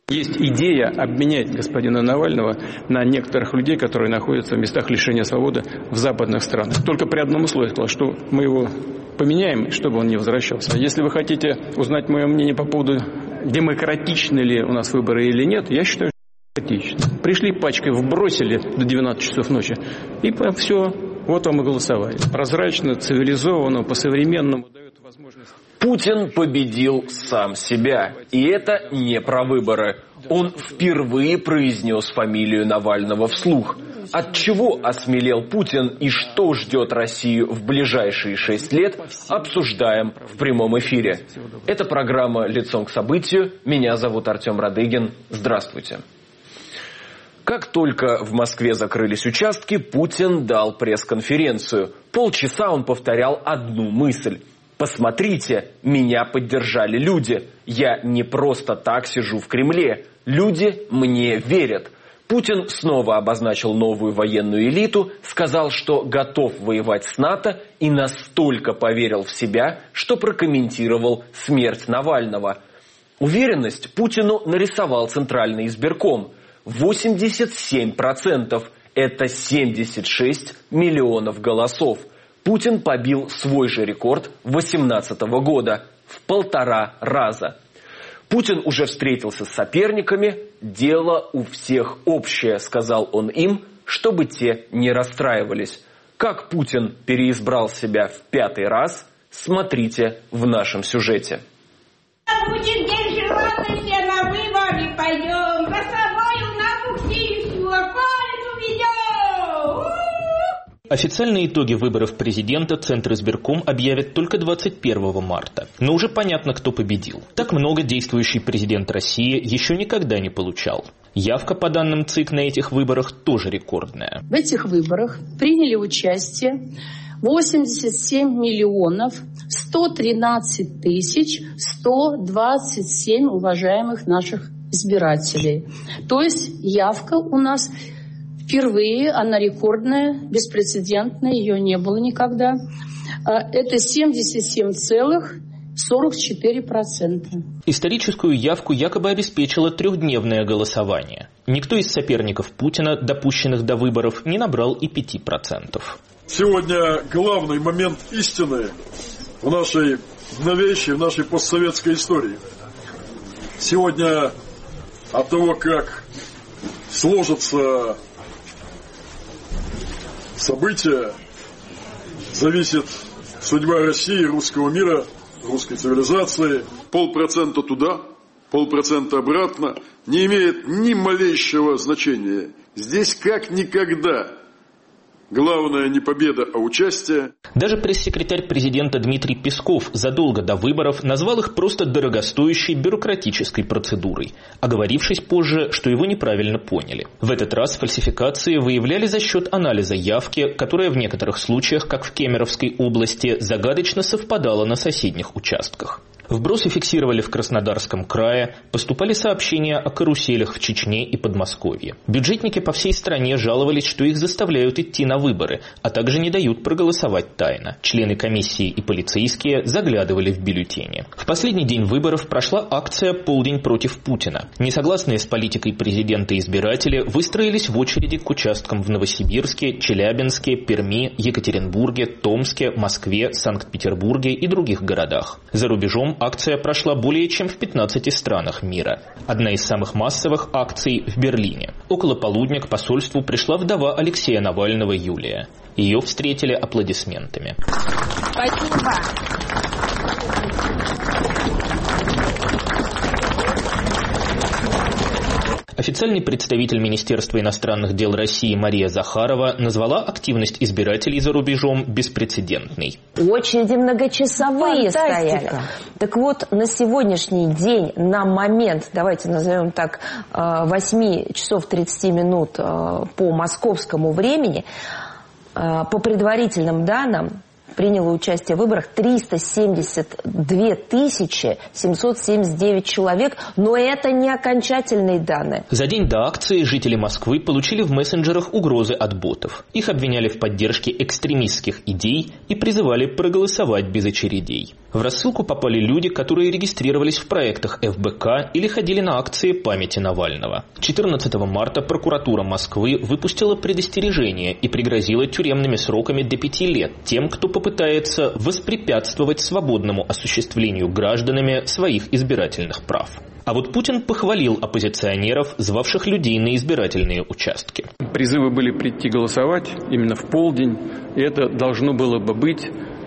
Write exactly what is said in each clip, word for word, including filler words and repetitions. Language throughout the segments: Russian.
Есть идея обменять господина Навального на некоторых людей, которые находятся в местах лишения свободы в западных странах. Только при одном условии, что мы его поменяем, чтобы он не возвращался. Если вы хотите узнать мое мнение по поводу, демократичны ли у нас выборы или нет, я считаю, что демократично. Пришли пачкой, вбросили до двенадцати часов ночи, и все, вот вам и голосовали. Прозрачно, цивилизованно, по-современному дает возможность... Путин победил сам себя. И это не про выборы. Он впервые произнес фамилию Навального вслух. От чего осмелел Путин и что ждет Россию в ближайшие шесть лет, обсуждаем в прямом эфире. Это программа «Лицом к событию». Меня зовут Артем Радыгин. Здравствуйте. Как только в Москве закрылись участки, Путин дал пресс-конференцию. Полчаса он повторял одну мысль. Посмотрите, меня поддержали люди. Я не просто так сижу в Кремле. Люди мне верят. Путин снова обозначил новую военную элиту, сказал, что готов воевать с НАТО и настолько поверил в себя, что прокомментировал смерть Навального. Уверенность Путину нарисовал Центральный избирком. восемьдесят семь процентов – это семьдесят шесть миллионов голосов. Путин побил свой же рекорд две тысячи восемнадцатого года в полтора раза. Путин уже встретился с соперниками. «Дело у всех общее», — сказал он им, чтобы те не расстраивались. Как Путин переизбрал себя в пятый раз, смотрите в нашем сюжете. Будет день желанный, все на выборы пойдем. За собой на буксиру, колесу ведем. Официальные итоги выборов президента Центризбирком объявят только двадцать первого марта. Но уже понятно, кто победил. Так много действующий президент России еще никогда не получал. Явка, по данным ЦИК, на этих выборах тоже рекордная. В этих выборах приняли участие восемьдесят семь миллионов сто тринадцать тысяч сто двадцать семь уважаемых наших избирателей. То есть явка у нас... Впервые она рекордная, беспрецедентная, ее не было никогда. Это семьдесят семь целых сорок четыре сотых процента. Историческую явку якобы обеспечило трехдневное голосование. Никто из соперников Путина, допущенных до выборов, не набрал и пяти процентов. Сегодня главный момент истины в нашей новейшей, в нашей постсоветской истории. Сегодня от того, как сложится события, зависит судьба России, русского мира, русской цивилизации. Полпроцента туда, полпроцента обратно не имеет ни малейшего значения. Здесь как никогда. Главное не победа, а участие. Даже пресс-секретарь президента Дмитрий Песков задолго до выборов назвал их просто дорогостоящей бюрократической процедурой, оговорившись позже, что его неправильно поняли. В этот раз фальсификации выявляли за счет анализа явки, которая в некоторых случаях, как в Кемеровской области, загадочно совпадала на соседних участках. Вбросы фиксировали в Краснодарском крае, поступали сообщения о каруселях в Чечне и Подмосковье. Бюджетники по всей стране жаловались, что их заставляют идти на выборы, а также не дают проголосовать тайно. Члены комиссии и полицейские заглядывали в бюллетени. В последний день выборов прошла акция «Полдень против Путина». Несогласные с политикой президента избиратели выстроились в очереди к участкам в Новосибирске, Челябинске, Перми, Екатеринбурге, Томске, Москве, Санкт-Петербурге и других городах. За рубежом акция прошла более чем в пятнадцати странах мира. Одна из самых массовых акций в Берлине. Около полудня к посольству пришла вдова Алексея Навального Юлия. Ее встретили аплодисментами. Спасибо. Официальный представитель Министерства иностранных дел России Мария Захарова назвала активность избирателей за рубежом беспрецедентной. Очереди многочасовые Фантастика. стояли. Так вот, на сегодняшний день, на момент, давайте назовем так, восемь часов тридцать минут по московскому времени, по предварительным данным, приняло участие в выборах триста семьдесят две тысячи семьсот семьдесят девять человек, но это не окончательные данные. За день до акции жители Москвы получили в мессенджерах угрозы от ботов. Их обвиняли в поддержке экстремистских идей и призывали проголосовать без очередей. В рассылку попали люди, которые регистрировались в проектах эф бэ ка или ходили на акции памяти Навального. четырнадцатого марта прокуратура Москвы выпустила предостережение и пригрозила тюремными сроками до пяти лет тем, кто попытается воспрепятствовать свободному осуществлению гражданами своих избирательных прав. А вот Путин похвалил оппозиционеров, звавших людей на избирательные участки. Призывы были прийти голосовать именно в полдень, и это должно было бы быть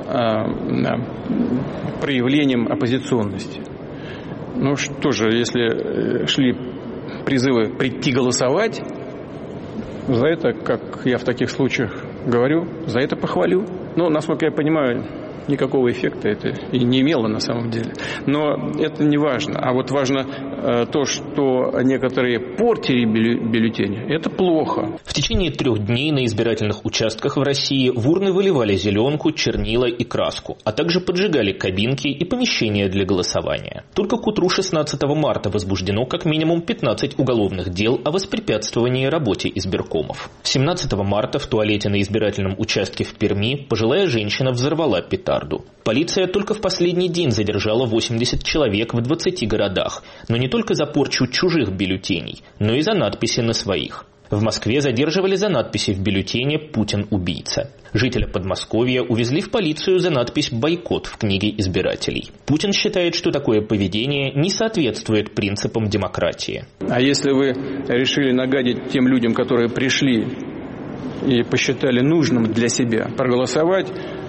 проявлением оппозиционности. Ну что же, если шли призывы прийти голосовать, за это, как я в таких случаях говорю, за это похвалю. Но, насколько я понимаю, никакого эффекта это и не имело на самом деле. Но это не важно. А вот важно э, то, что некоторые портили бюллетени. Это плохо. В течение трех дней на избирательных участках в России в урны выливали зеленку, чернила и краску, а также поджигали кабинки и помещения для голосования. Только к утру шестнадцатого марта возбуждено как минимум пятнадцать уголовных дел о воспрепятствовании работе избиркомов. семнадцатого марта в туалете на избирательном участке в Перми пожилая женщина взорвала петарду. Полиция только в последний день задержала восемьдесят человек в двадцати городах, но не только за порчу чужих бюллетеней, но и за надписи на своих. В Москве задерживали за надписи в бюллетене «Путин убийца». Жителя Подмосковья увезли в полицию за надпись «Бойкот» в книге избирателей. Путин считает, что такое поведение не соответствует принципам демократии. А если вы решили нагадить тем людям, которые пришли и посчитали нужным для себя проголосовать,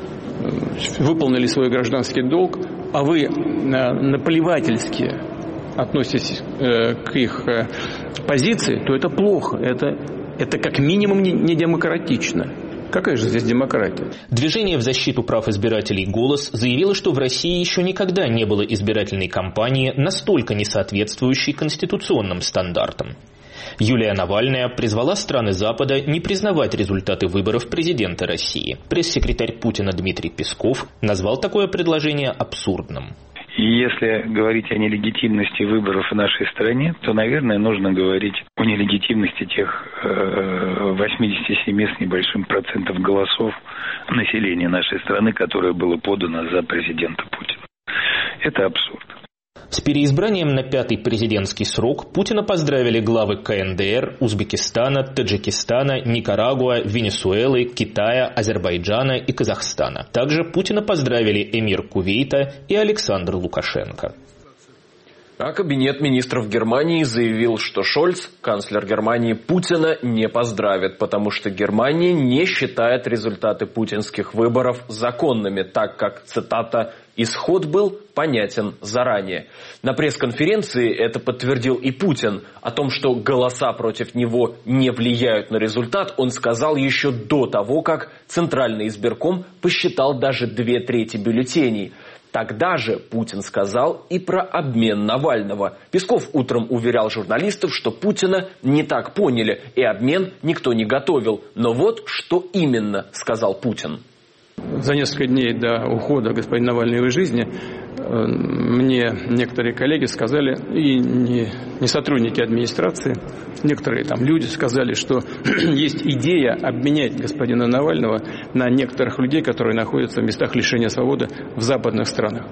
выполнили свой гражданский долг, а вы наплевательски относитесь к их позиции, то это плохо. Это, это как минимум не демократично. Какая же здесь демократия? Движение в защиту прав избирателей «Голос» заявило, что в России еще никогда не было избирательной кампании, настолько не соответствующей конституционным стандартам. Юлия Навальная призвала страны Запада не признавать результаты выборов президента России. Пресс-секретарь Путина Дмитрий Песков назвал такое предложение абсурдным. И если говорить о нелегитимности выборов в нашей стране, то, наверное, нужно говорить о нелегитимности тех восьмидесяти семи с небольшим процентов голосов населения нашей страны, которое было подано за президента Путина. Это абсурд. С переизбранием на пятый президентский срок Путина поздравили главы ка эн дэ эр, Узбекистана, Таджикистана, Никарагуа, Венесуэлы, Китая, Азербайджана и Казахстана. Также Путина поздравили эмир Кувейта и Александр Лукашенко. А кабинет министров Германии заявил, что Шольц, канцлер Германии, Путина не поздравит, потому что Германия не считает результаты путинских выборов законными, так как, цитата, «исход был понятен заранее». На пресс-конференции это подтвердил и Путин. О том, что голоса против него не влияют на результат, он сказал еще до того, как Центральный избирком посчитал даже две трети бюллетеней. Тогда же Путин сказал и про обмен Навального. Песков утром уверял журналистов, что Путина не так поняли, и обмен никто не готовил. Но вот что именно сказал Путин. За несколько дней до ухода господина Навального из жизни мне некоторые коллеги сказали, и не, не сотрудники администрации, некоторые там люди сказали, что есть идея обменять господина Навального на некоторых людей, которые находятся в местах лишения свободы в западных странах.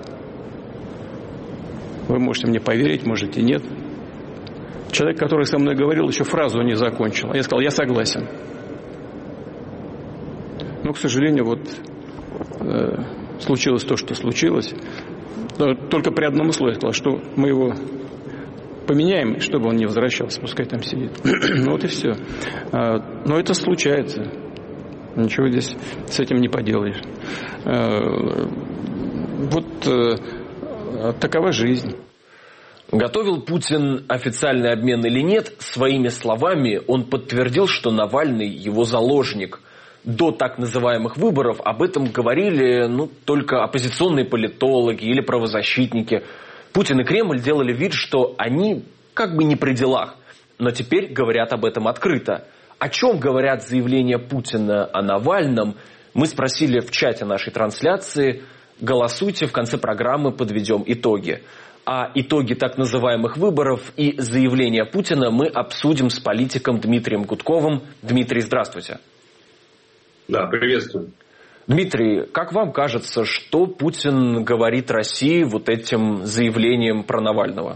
Вы можете мне поверить, можете нет. Человек, который со мной говорил, еще фразу не закончил. Я сказал, я согласен. Но, к сожалению, вот э, случилось то, что случилось. Только при одном условии сказал, что мы его поменяем, чтобы он не возвращался, пускай там сидит. Ну вот и все. Но это случается. Ничего здесь с этим не поделаешь. Вот такова жизнь. Готовил Путин официальный обмен или нет, своими словами он подтвердил, что Навальный его заложник. До так называемых выборов об этом говорили ну, только оппозиционные политологи или правозащитники. Путин и Кремль делали вид, что они как бы не при делах, но теперь говорят об этом открыто. О чем говорят заявления Путина о Навальном, Мы спросили в чате нашей трансляции, голосуйте, в конце программы подведем итоги. А итоги так называемых выборов и заявления Путина мы обсудим с политиком Дмитрием Гудковым. Дмитрий, здравствуйте. Да, приветствую. Дмитрий, как вам кажется, что Путин говорит России вот этим заявлением про Навального?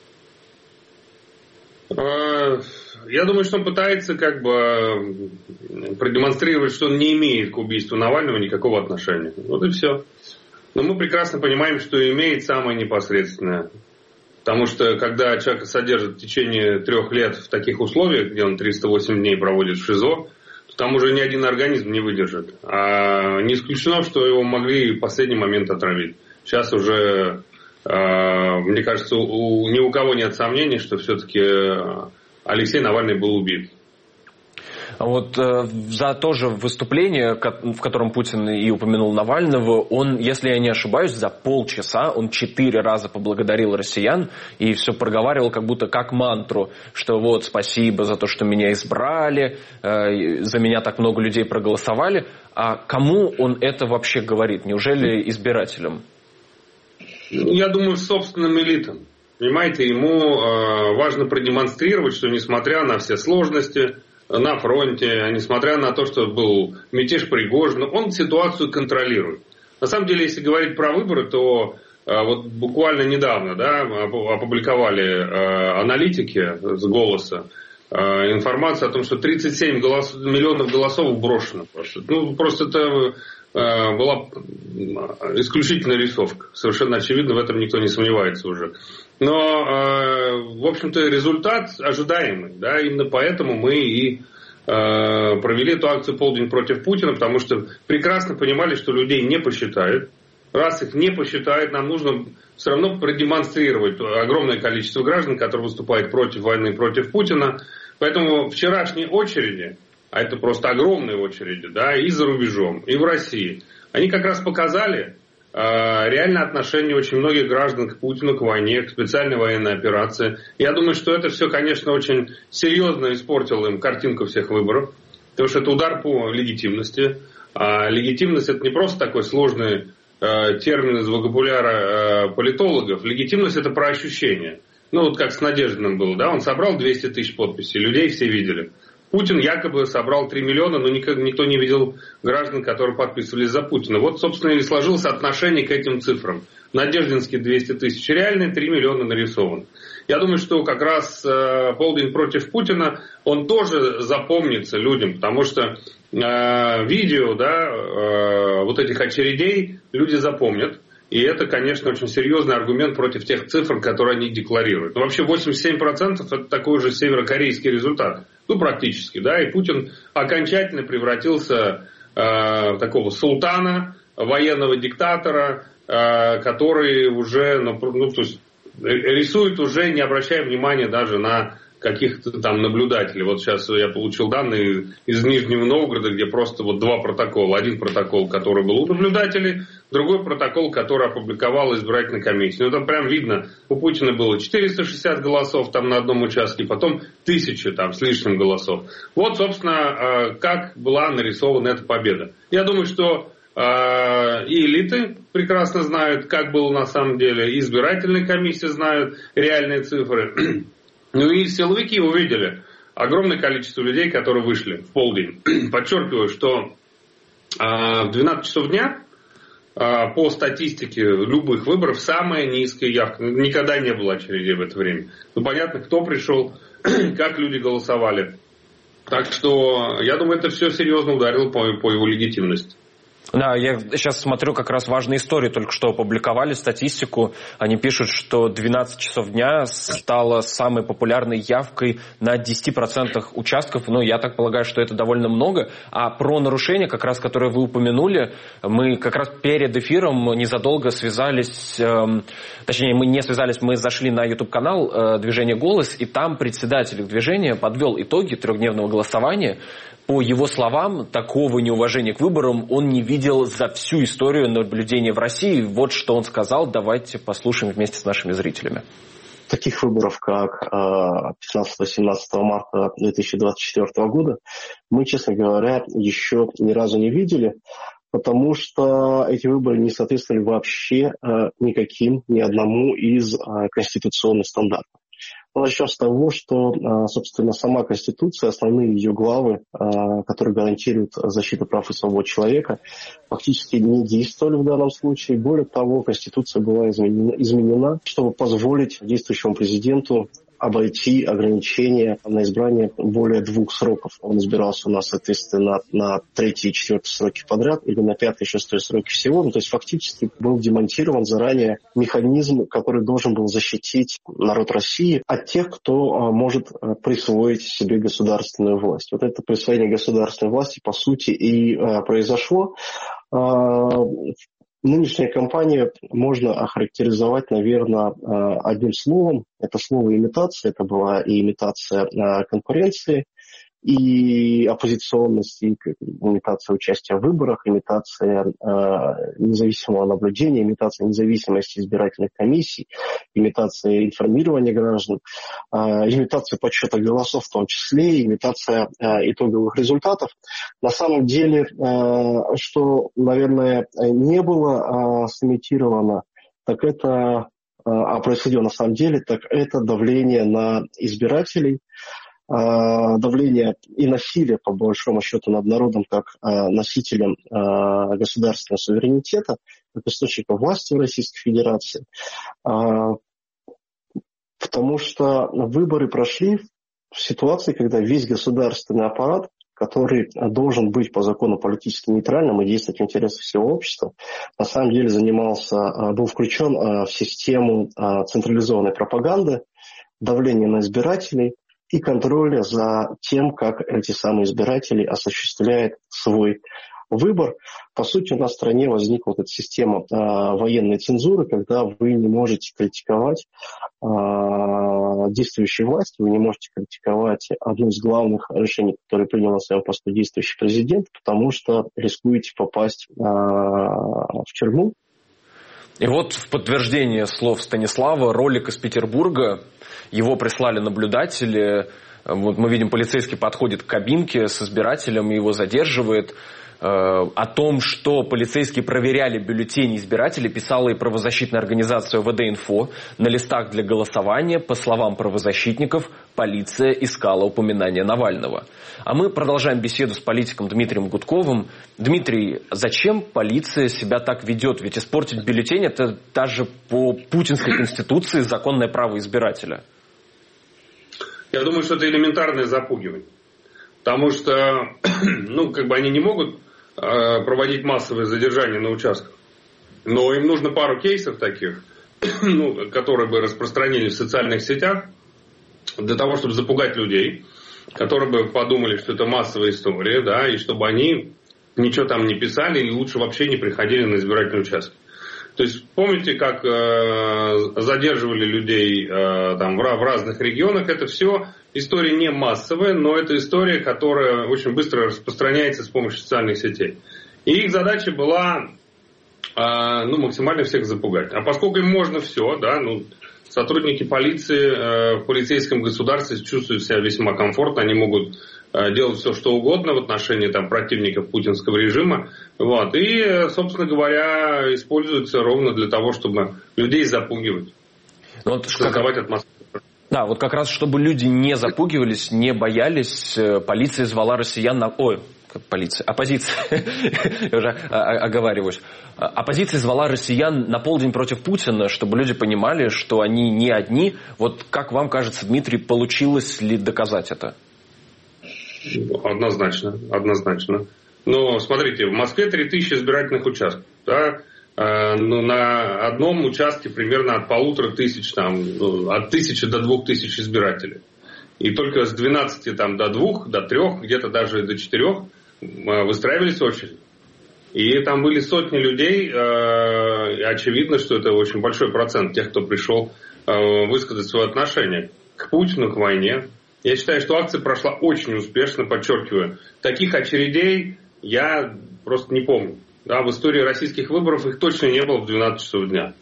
Я думаю, что он пытается как бы продемонстрировать, что он не имеет к убийству Навального никакого отношения. Вот и все. Но мы прекрасно понимаем, что имеет самое непосредственное. Потому что когда человека содержат в течение трех лет в таких условиях, где он триста восемь дней проводит в ШИЗО, то там уже ни один организм не выдержит. А не исключено, что его могли в последний момент отравить. Сейчас уже, мне кажется, у, ни у кого нет сомнений, что все-таки Алексей Навальный был убит. Вот э, за то же выступление, в котором Путин и упомянул Навального, он, если я не ошибаюсь, за полчаса он четыре раза поблагодарил россиян и все проговаривал как будто как мантру, что вот спасибо за то, что меня избрали, э, за меня так много людей проголосовали. А кому он это вообще говорит? Неужели избирателям? Я думаю, собственным элитам. Понимаете, ему э, важно продемонстрировать, что несмотря на все сложности на фронте, несмотря на то, что был мятеж Пригожина, он ситуацию контролирует. На самом деле, если говорить про выборы, то э, вот буквально недавно да, опубликовали э, аналитики с «Голоса» э, информацию о том, что тридцать семь голос, миллионов голосов брошено. Просто. Ну, просто это э, была исключительная рисовка. Совершенно очевидно, в этом никто не сомневается уже. Но, э, в общем-то, результат ожидаемый. Да? Именно поэтому мы и э, провели эту акцию «Полдень против Путина», потому что прекрасно понимали, что людей не посчитают. Раз их не посчитают, нам нужно все равно продемонстрировать огромное количество граждан, которые выступают против войны, против Путина. Поэтому вчерашние очереди, а это просто огромные очереди, да, и за рубежом, и в России, они как раз показали реальное отношение очень многих граждан к Путину, к войне, к специальной военной операции. Я думаю, что это все, конечно, очень серьезно испортило им картинку всех выборов, потому что это удар по легитимности. А легитимность — это не просто такой сложный э, термин из вокабуляра э, политологов. Легитимность — это про ощущение. Ну, вот как с Надеждиным было, да, он собрал двести тысяч подписей, людей все видели. Путин якобы собрал три миллиона, но никто не видел граждан, которые подписывались за Путина. Вот, собственно, и сложилось отношение к этим цифрам. Надеждинский двести тысяч реальный, три миллиона нарисован. Я думаю, что как раз э, «Полдень против Путина», он тоже запомнится людям, потому что э, видео, да, э, вот этих очередей люди запомнят. И это, конечно, очень серьезный аргумент против тех цифр, которые они декларируют. Но вообще восемьдесят семь процентов это такой же северокорейский результат. Ну, практически, да. И Путин окончательно превратился э, в такого султана, военного диктатора, э, который уже, ну, ну, то есть, рисует уже, не обращая внимания даже на каких-то там наблюдателей. Вот сейчас я получил данные из Нижнего Новгорода, где просто вот два протокола. Один протокол, который был у наблюдателей, другой протокол, который опубликовала избирательная комиссия. Ну, там прям видно, у Путина было четыреста шестьдесят голосов там на одном участке, потом тысяча там с лишним голосов. Вот, собственно, как была нарисована эта победа. Я думаю, что и элиты прекрасно знают, как было на самом деле, и избирательные комиссии знают реальные цифры. Ну и силовики увидели огромное количество людей, которые вышли в полдень. Подчеркиваю, что в двенадцать часов дня по статистике любых выборов самая низкая явка. Никогда не было очередей в это время. Ну понятно, кто пришел, как люди голосовали. Так что я думаю, это все серьезно ударило по, по его легитимности. Да, я сейчас смотрю как раз важные истории, только что опубликовали статистику. Они пишут, что двенадцать часов дня стало самой популярной явкой на десять процентов участков. Ну, я так полагаю, что это довольно много. А про нарушения, как раз, которые вы упомянули, мы как раз перед эфиром незадолго связались, э, точнее, мы не связались, мы зашли на YouTube-канал э, «Движение Голос», и там председатель движения подвел итоги трехдневного голосования. По его словам, такого неуважения к выборам он не видел за всю историю наблюдения в России. Вот что он сказал. Давайте послушаем вместе с нашими зрителями. таких выборов, как пятнадцатого-семнадцатого марта две тысячи двадцать четвёртого года, мы, честно говоря, еще ни разу не видели, потому что эти выборы не соответствовали вообще никаким, ни одному из конституционных стандартов. Начнем с того, что, собственно, сама Конституция, основные ее главы, которые гарантируют защиту прав и свобод человека, фактически не действовали в данном случае. Более того, Конституция была изменена, изменена, чтобы позволить действующему президенту обойти ограничения на избрание более двух сроков. Он избирался у нас, соответственно, на третий и четвертый сроки подряд или на пятый и шестой сроки всего. Ну, то есть фактически был демонтирован заранее механизм, который должен был защитить народ России от тех, кто а, может а, присвоить себе государственную власть. Вот это присвоение государственной власти, по сути, и а, произошло. А, Нынешняя кампания можно охарактеризовать, наверное, одним словом. Это слово имитация. Это была и имитация конкуренции, и оппозиционности, и имитация участия в выборах, имитация э, независимого наблюдения, имитация независимости избирательных комиссий, имитация информирования граждан, э, имитация подсчета голосов в том числе, имитация э, итоговых результатов. На самом деле, э, что, наверное, не было э, сымитировано, так это, э, а происходило на самом деле, так это давление на избирателей, давление и насилие, по большому счету, над народом как носителем государственного суверенитета, как источника власти в Российской Федерации. Потому что выборы прошли в ситуации, когда весь государственный аппарат, который должен быть по закону политически нейтральным и действовать в интересах всего общества, на самом деле занимался, был включен в систему централизованной пропаганды, давления на избирателей и контроля за тем, как эти самые избиратели осуществляют свой выбор. По сути, у нас в стране возникла вот эта система а, военной цензуры, когда вы не можете критиковать а, действующую власть, вы не можете критиковать одно из главных решений, которые принял на своем посту действующий президент, потому что рискуете попасть а, в тюрьму. И вот в подтверждение слов Станислава ролик из Петербурга, его прислали наблюдатели, вот мы видим, полицейский подходит к кабинке с избирателем и его задерживает. О том, что полицейские проверяли бюллетени избирателей, писала и правозащитная организация ОВД-Инфо. На листах для голосования, по словам правозащитников, полиция искала упоминания Навального. А мы продолжаем беседу с политиком Дмитрием Гудковым. Дмитрий, зачем полиция себя так ведет? Ведь испортить бюллетень – это даже по путинской конституции законное право избирателя. Я думаю, что это элементарное запугивание. Потому что, ну, как бы они не могут э, проводить массовые задержания на участках. Но им нужно пару кейсов таких, ну, которые бы распространили в социальных сетях, для того, чтобы запугать людей, которые бы подумали, что это массовая история, да, и чтобы они ничего там не писали и лучше вообще не приходили на избирательный участок. То есть помните, как э, задерживали людей э, там, в, в разных регионах? Это все история не массовая, но это история, которая очень быстро распространяется с помощью социальных сетей. И их задача была э, ну, максимально всех запугать. А поскольку им можно все, да, ну, сотрудники полиции э, в полицейском государстве чувствуют себя весьма комфортно, они могут делать все, что угодно в отношении там, противников путинского режима. Вот. И, собственно говоря, используется ровно для того, чтобы людей запугивать. Вот создавать атмосферу. Да, вот как раз, чтобы люди не запугивались, не боялись, полиция звала россиян на... Ой, полиция, оппозиция, я уже оговариваюсь. Оппозиция звала россиян на полдень против Путина, чтобы люди понимали, что они не одни. Вот как вам кажется, Дмитрий, получилось ли доказать это? Однозначно, однозначно. Но смотрите, в Москве три тысячи избирательных участков. Да? Э, ну, на одном участке примерно от полутора тысяч, там, ну, от тысячи до двух тысяч избирателей. И только с двенадцати там, до двух, до трех, где-то даже до четырех выстраивались очереди. И там были сотни людей. Э, и очевидно, что это очень большой процент тех, кто пришел э, высказать свое отношение к Путину, к войне. Я считаю, что акция прошла очень успешно, подчеркиваю. Таких очередей я просто не помню. Да, в истории российских выборов их точно не было в двенадцать часов дня.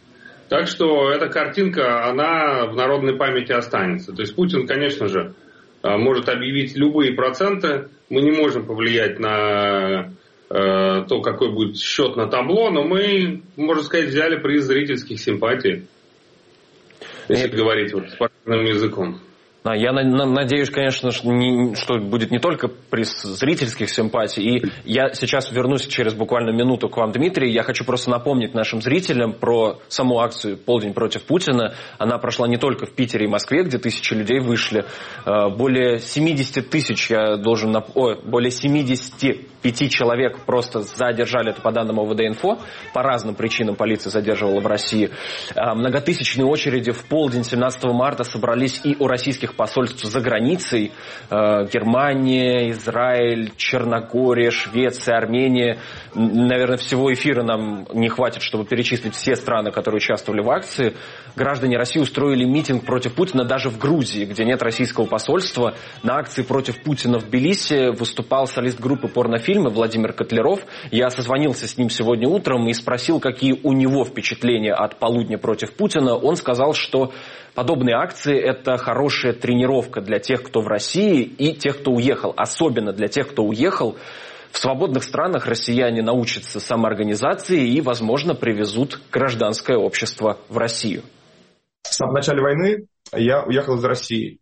Так что эта картинка, она в народной памяти останется. То есть Путин, конечно же, может объявить любые проценты. Мы не можем повлиять на э, то, какой будет счет на табло, но мы, можно сказать, взяли приз зрительских симпатий, если говорить вот спортивным языком. Я надеюсь, конечно, что, не, что будет не только приз зрительских симпатий. И я сейчас вернусь через буквально минуту к вам, Дмитрий. Я хочу просто напомнить нашим зрителям про саму акцию «Полдень против Путина». Она прошла не только в Питере и Москве, где тысячи людей вышли. Более семьдесят тысяч, я должен... Нап... Ой, более семьдесят пять человек просто задержали, это по данным ОВД-инфо. По разным причинам полиция задерживала в России. Многотысячные очереди в полдень семнадцатого марта собрались и у российских посольств за границей. Германия, Израиль, Черногория, Швеция, Армения. Наверное, всего эфира нам не хватит, чтобы перечислить все страны, которые участвовали в акции. Граждане России устроили митинг против Путина даже в Грузии, где нет российского посольства. На акции против Путина в Тбилиси выступал солист группы порнофильмы Владимир Котляров. Я созвонился с ним сегодня утром и спросил, какие у него впечатления от полудня против Путина. Он сказал, что подобные акции – это хорошая тренировка для тех, кто в России, и тех, кто уехал. Особенно для тех, кто уехал. В свободных странах россияне научатся самоорганизации и, возможно, привезут гражданское общество в Россию. В начале войны я уехал из России.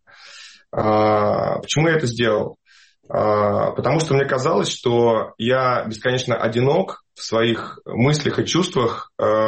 А, почему я это сделал? А, потому что мне казалось, что я бесконечно одинок в своих мыслях и чувствах,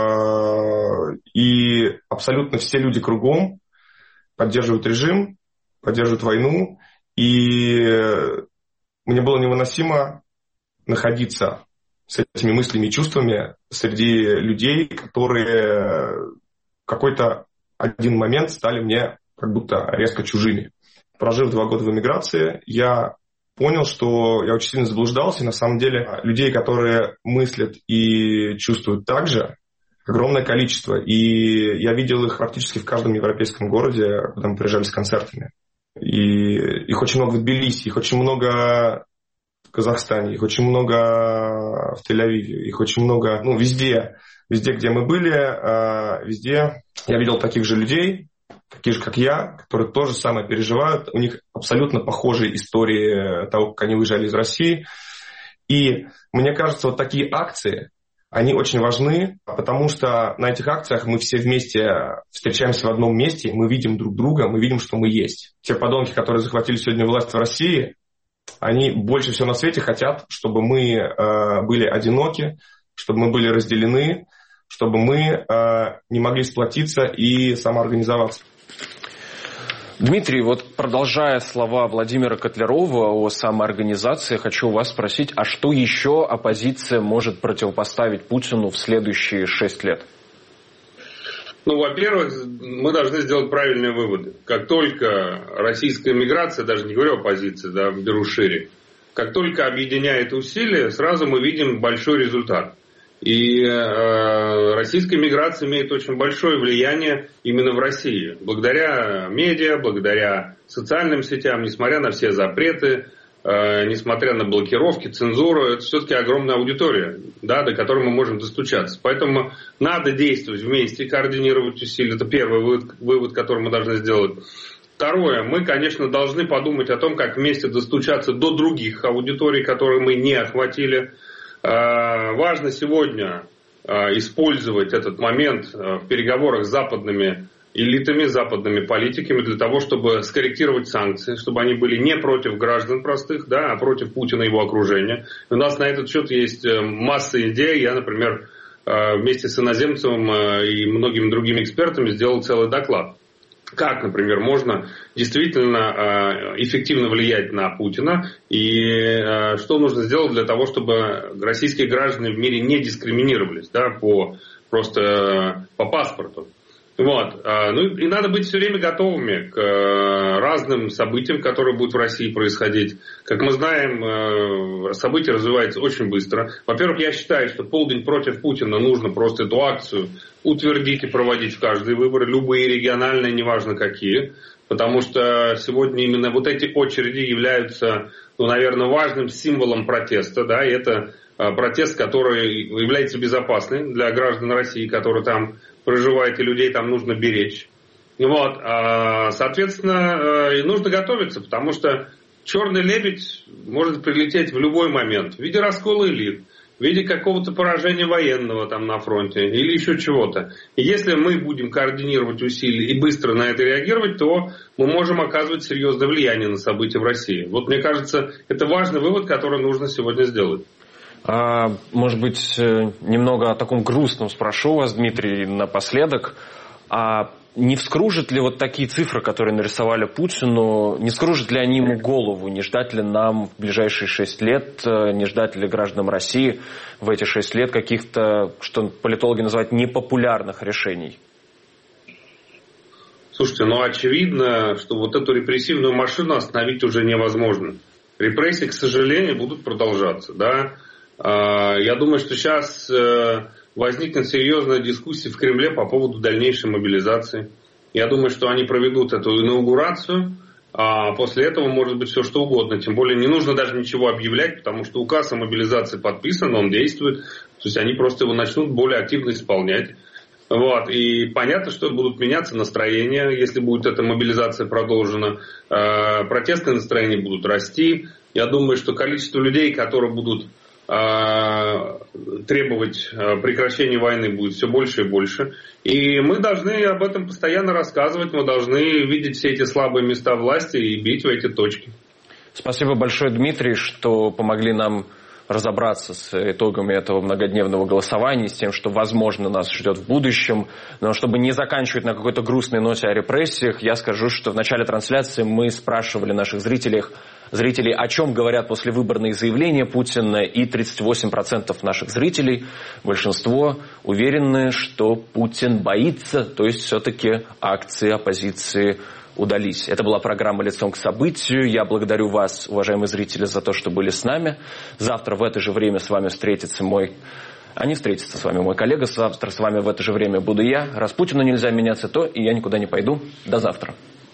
а, и абсолютно все люди кругом поддерживают режим, поддерживают войну, и мне было невыносимо находиться с этими мыслями и чувствами среди людей, которые в какой-то один момент стали мне как будто резко чужими. Прожив два года в эмиграции, я понял, что я очень сильно заблуждался, и на самом деле людей, которые мыслят и чувствуют так же, огромное количество. И я видел их практически в каждом европейском городе, куда мы приезжали с концертами. И их очень много в Тбилиси, их очень много в Казахстане, их очень много в Тель-Авиве, их очень много, ну, везде. Везде, где мы были, везде я видел таких же людей, таких же, как я, которые то же самое переживают. У них абсолютно похожие истории того, как они уезжали из России. И мне кажется, вот такие акции, они очень важны, потому что на этих акциях мы все вместе встречаемся в одном месте, мы видим друг друга, мы видим, что мы есть. Те подонки, которые захватили сегодня власть в России, они больше всего на свете хотят, чтобы мы э, были одиноки, чтобы мы были разделены, чтобы мы э, не могли сплотиться и самоорганизоваться. Дмитрий, вот продолжая слова Владимира Котлярова о самоорганизации, хочу у вас спросить, а что еще оппозиция может противопоставить Путину в следующие шесть лет? Ну, во-первых, мы должны сделать правильные выводы. Как только российская миграция, даже не говорю о оппозиции, да, беру шире, как только объединяет усилия, сразу мы видим большой результат. И э, российская миграция имеет очень большое влияние именно в России. Благодаря медиа, благодаря социальным сетям, несмотря на все запреты, э, несмотря на блокировки, цензуру, это все-таки огромная аудитория, да, до которой мы можем достучаться. Поэтому надо действовать вместе, координировать усилия. Это первый вывод, вывод, который мы должны сделать. Второе, мы, конечно, должны подумать о том, как вместе достучаться до других аудиторий, которые мы не охватили. Важно сегодня использовать этот момент в переговорах с западными элитами, западными политиками для того, чтобы скорректировать санкции, чтобы они были не против граждан простых, да, а против Путина и его окружения. У нас на этот счет есть масса идей. Я, например, вместе с Иноземцевым и многими другими экспертами сделал целый доклад. Как, например, можно действительно эффективно влиять на Путина и что нужно сделать для того, чтобы российские граждане в мире не дискриминировались, да, по, просто по паспорту. Вот. Ну и надо быть все время готовыми к разным событиям, которые будут в России происходить. Как мы знаем, события развиваются очень быстро. Во-первых, я считаю, что полдень против Путина нужно просто эту акцию утвердить и проводить в каждые выборы, любые региональные, неважно какие. Потому что сегодня именно вот эти очереди являются, ну, наверное, важным символом протеста. Да, и это протест, который является безопасным для граждан России, которые там проживает, и людей там нужно беречь. Вот, соответственно, нужно готовиться, потому что черный лебедь может прилететь в любой момент в виде раскола элит, в виде какого-то поражения военного там на фронте или еще чего-то. И если мы будем координировать усилия и быстро на это реагировать, то мы можем оказывать серьезное влияние на события в России. Вот мне кажется, это важный вывод, который нужно сегодня сделать. А, может быть, немного о таком грустном спрошу вас, Дмитрий, напоследок. А не вскружат ли вот такие цифры, которые нарисовали Путину, не вскружат ли они ему голову? Не ждать ли нам в ближайшие шесть лет, не ждать ли гражданам России в эти шесть лет каких-то, что политологи называют, непопулярных решений? Слушайте, ну очевидно, что вот эту репрессивную машину остановить уже невозможно. Репрессии, к сожалению, будут продолжаться. Да? Я думаю, что сейчас возникнет серьезная дискуссия в Кремле по поводу дальнейшей мобилизации. Я думаю, что они проведут эту инаугурацию, а после этого может быть все что угодно. Тем более не нужно даже ничего объявлять, потому что указ о мобилизации подписан, он действует. То есть они просто его начнут более активно исполнять. Вот. И понятно, что будут меняться настроения, если будет эта мобилизация продолжена. Протестные настроения будут расти. Я думаю, что количество людей, которые будут требовать прекращения войны, будет все больше и больше. И мы должны об этом постоянно рассказывать, мы должны видеть все эти слабые места власти и бить в эти точки. Спасибо большое, Дмитрий, что помогли нам разобраться с итогами этого многодневного голосования, с тем, что, возможно, нас ждет в будущем. Но чтобы не заканчивать на какой-то грустной ноте о репрессиях, я скажу, что в начале трансляции мы спрашивали наших зрителей, зрителей, о чем говорят послевыборные заявления Путина, и тридцать восемь процентов наших зрителей, большинство, уверены, что Путин боится, то есть все-таки акции оппозиции удались. Это была программа «Лицом к событию». Я благодарю вас, уважаемые зрители, за то, что были с нами. Завтра в это же время с вами встретится мой... А не встретится с вами мой коллега. Завтра с вами в это же время буду я. Раз Путину нельзя меняться, то и я никуда не пойду. До завтра.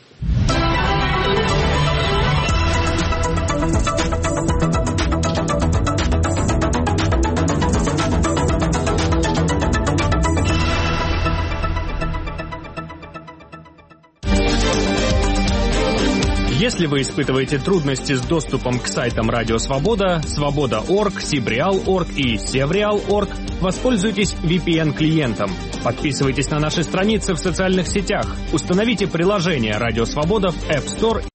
Если вы испытываете трудности с доступом к сайтам Радио Свобода, Свобода точка орг, Сибреал точка орг и Севреал точка орг, воспользуйтесь ви пи эн-клиентом. Подписывайтесь на наши страницы в социальных сетях. Установите приложение Радио Свобода в App Store